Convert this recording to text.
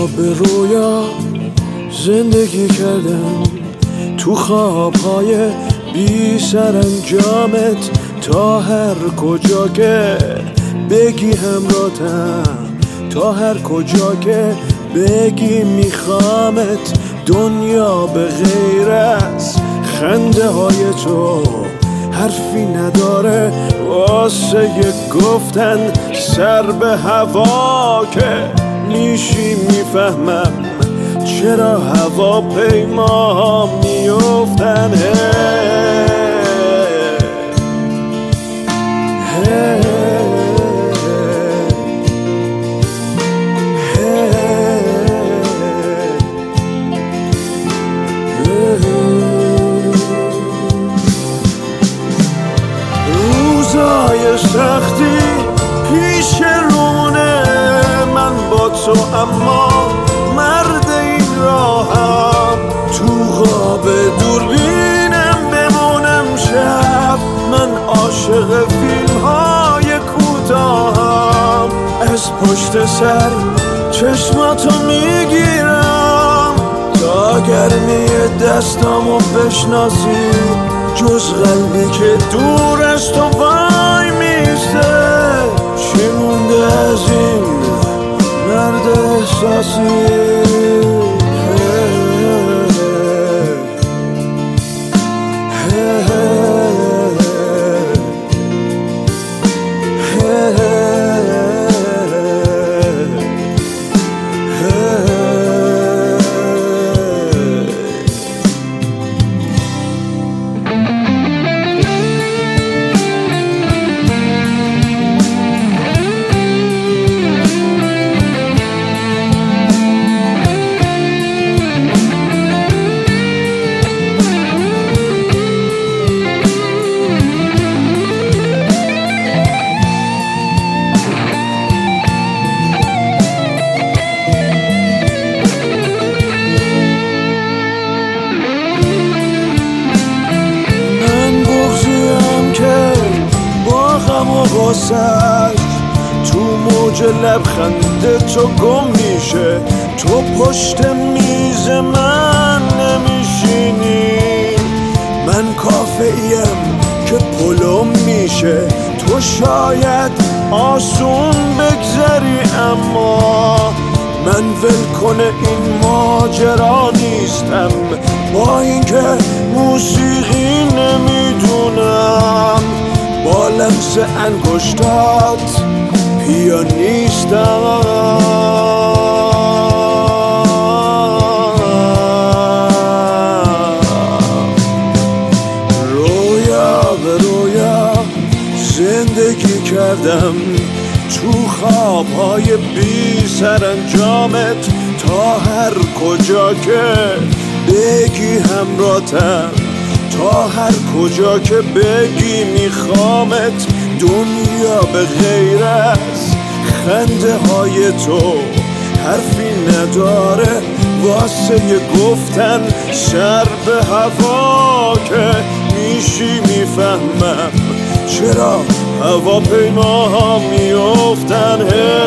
به رویا زندگی کردم، تو خوابهای بی سرانجامت، تا هر کجا که بگی همراهتم، تا هر کجا که بگی میخوامت. دنیا به غیر از خنده های تو حرفی نداره واسه گفتن، سر به هوا که میشی میفهمم چرا هواپیما میافتن. روزای سختی پیش رونه من با تو، اما مرد این راهم. تو خواب دوربینم بمونم شب، من عاشق فیلم های کوتاهم. از پشت سر چشماتو میگیرم تا گرمی دستامو بشناسی، جز قلبی که دور از تو وای میسته. چی مونده از این مرد احساسی؟ تو موج لبخند تو گم میشه، تو پشت میز من نمیشینی. من کافه‌ایم که پلم میشه، تو شاید آسون بگذری، اما من ولکن این ماجرا نیستم. با اینکه موسیقی نمیدونم، با لمس انگشتات پیانیستم. رویا به رویا زندگی کردم، تو خوابهای بی سرانجامت، تا هر کجا که بگی همراهتم، تا هر کجا که بگی میخوامت. دنیا به غیر از خنده های تو حرفی نداره واسه گفتن، سر به هوا که میشی میفهمم چرا هواپیما میافتن.